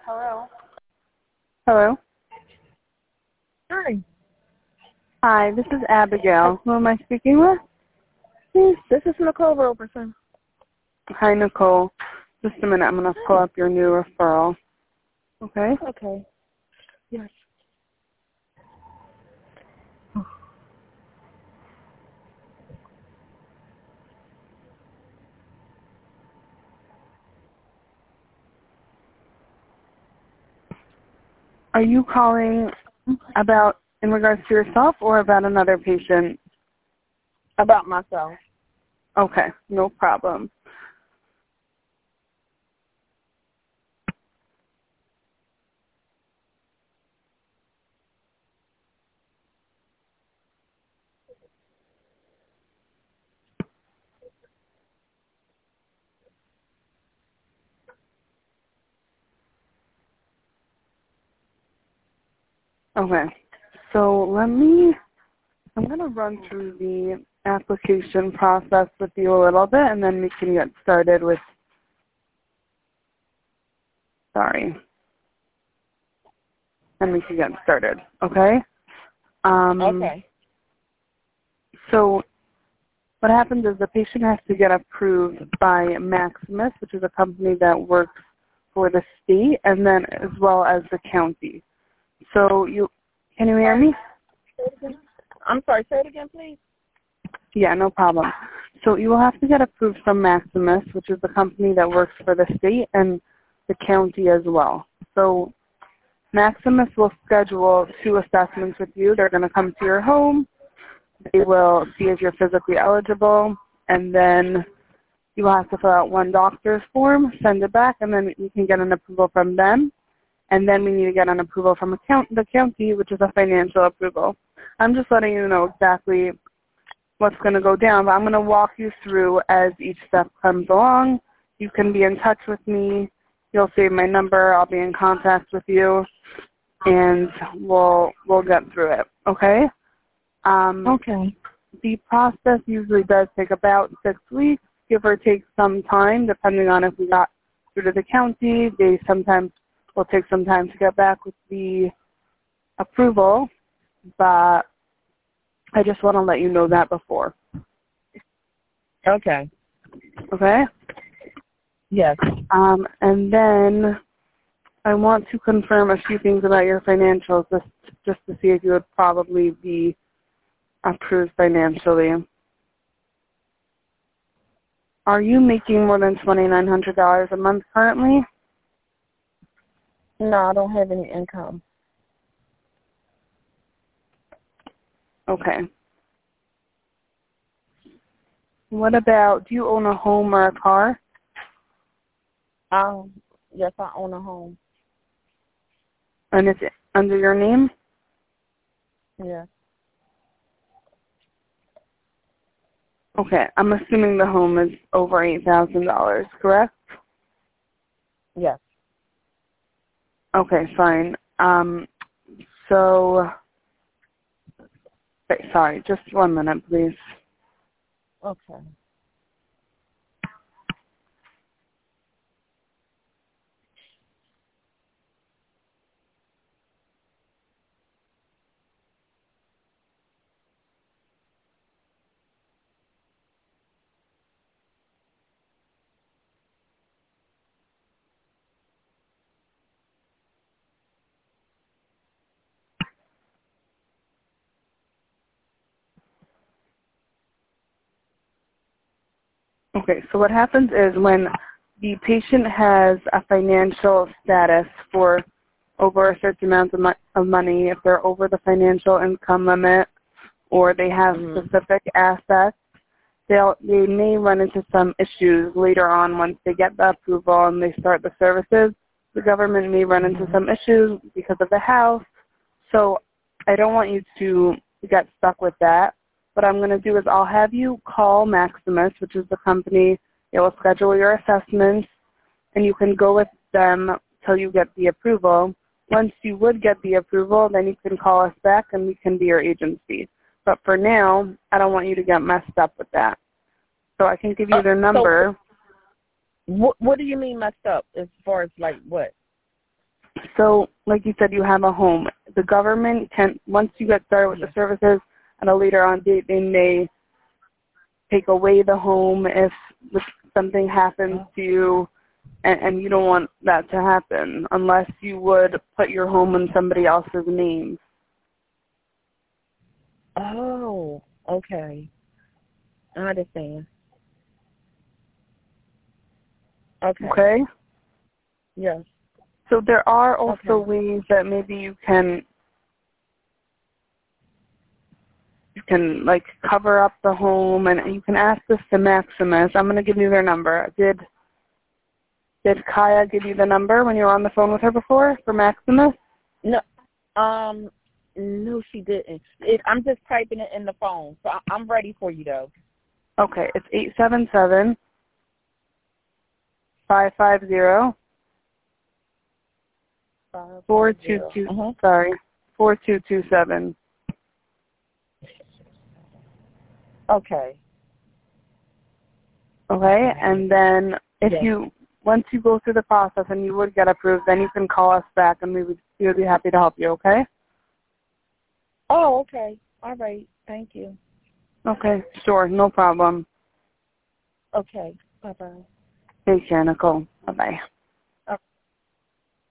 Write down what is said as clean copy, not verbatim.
Hello. Hello. Hi. Hi, this is Abigail. Who am I speaking with? This is Nicole Roberson. Hi, Nicole. Just a minute. I'm going to pull up your new referral. Okay? Okay. Yes. Are you calling about in regards to yourself or about another patient? About myself. Okay, no problem. Okay, so I'm going to run through the application process with you a little bit, and then we can get started with, and we can get started, okay? Okay. So what happens is the patient has to get approved by Maximus, which is a company that works for the state, and then as well as the county. So can you hear me? I'm sorry, say it again, please. Yeah, no problem. So you will have to get approved from Maximus, which is the company that works for the state and the county as well. So Maximus will schedule 2 assessments with you. They're going to come to your home. They will see if you're physically eligible, and then you will have to fill out 1 doctor's form, send it back, and then you can get an approval from them. And then we need to get an approval from the county, which is a financial approval. I'm just letting you know exactly what's going to go down, but I'm going to walk you through as each step comes along. You can be in touch with me. You'll save my number. I'll be in contact with you, and we'll get through it. Okay? Okay. The process usually does take about 6 weeks, give or take some time, depending on if we got through to the county. They sometimes will take some time to get back with the approval, but I just want to let you know that before. Okay. Okay? Yes. And then I want to confirm a few things about your financials just to see if you would probably be approved financially. Are you making more than $2,900 a month currently? No, I don't have any income. Okay. What about, do you own a home or a car? Yes, I own a home. And is it under your name? Yes. Okay. I'm assuming the home is over $8,000, correct? Yes. Okay, fine. So, wait, sorry, just 1 minute, please. Okay. Okay, so what happens is when the patient has a financial status for over a certain amount of money, if they're over the financial income limit or they have specific assets, they may run into some issues later on once they get the approval and they start the services. The government may run into some issues because of the house. So I don't want you to get stuck with that. What I'm going to do is I'll have you call Maximus, which is the company. They will schedule your assessments, and you can go with them till you get the approval. Once you would get the approval, then you can call us back, and we can be your agency. But for now, I don't want you to get messed up with that. So I can give you their number. So what do you mean messed up as far as like what? So, like you said, you have a home. The government can, once you get started with the services at a later on date, they may take away the home if something happens to you, and you don't want that to happen unless you would put your home in somebody else's name. Oh, okay. I understand. Okay? Yes. So there are also ways that maybe you can like cover up the home, and you can ask this to Maximus. I'm going to give you their number. Did Kaya give you the number when you were on the phone with her before for Maximus? No. No, she didn't. I'm just typing it in the phone, so I'm ready for you though. Okay, it's 877-550. 4227. Okay. Okay, and then once you go through the process and you would get approved, then you can call us back and we would be happy to help you, okay? Oh, okay. All right. Thank you. Okay, sure, no problem. Okay. Bye-bye. Take care, Nicole. Bye-bye.